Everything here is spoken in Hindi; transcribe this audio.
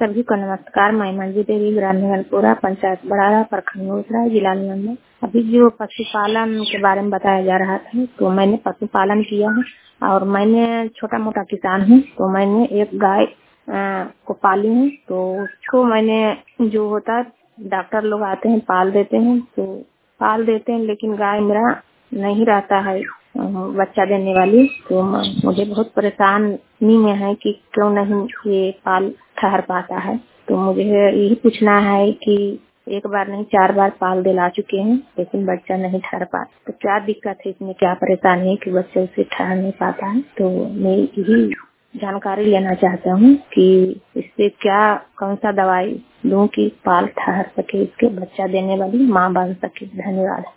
सभी को नमस्कार। मैं मंजू देवी, ग्राम निगलपुरा, पंचायत बड़ारा, प्रखंड बेगूसराय, जिला निलंबन। अभी जो पशुपालन के बारे में बताया जा रहा था, तो मैंने पशुपालन किया है और मैंने छोटा मोटा किसान हूँ। तो मैंने एक गाय को पाली हूँ। तो उसको मैंने जो होता है डॉक्टर लोग आते हैं पाल देते हैं, तो पाल देते हैं, लेकिन गाय मेरा नहीं रहता है बच्चा देने वाली। तो मुझे बहुत परेशानी में है कि क्यों नहीं ये पाल ठहर पाता है। तो मुझे यही पूछना है कि एक बार नहीं 4 बार पाल दिला चुके हैं, लेकिन बच्चा नहीं ठहर पाता। तो क्या दिक्कत है इसमें, क्या परेशानी है कि बच्चा उसे ठहर नहीं पाता है। तो मैं यही जानकारी लेना चाहता हूँ कि इससे क्या कौन सा दवाई दूं कि पाल ठहर सके, इसके बच्चा देने वाली माँ बन सके। धन्यवाद।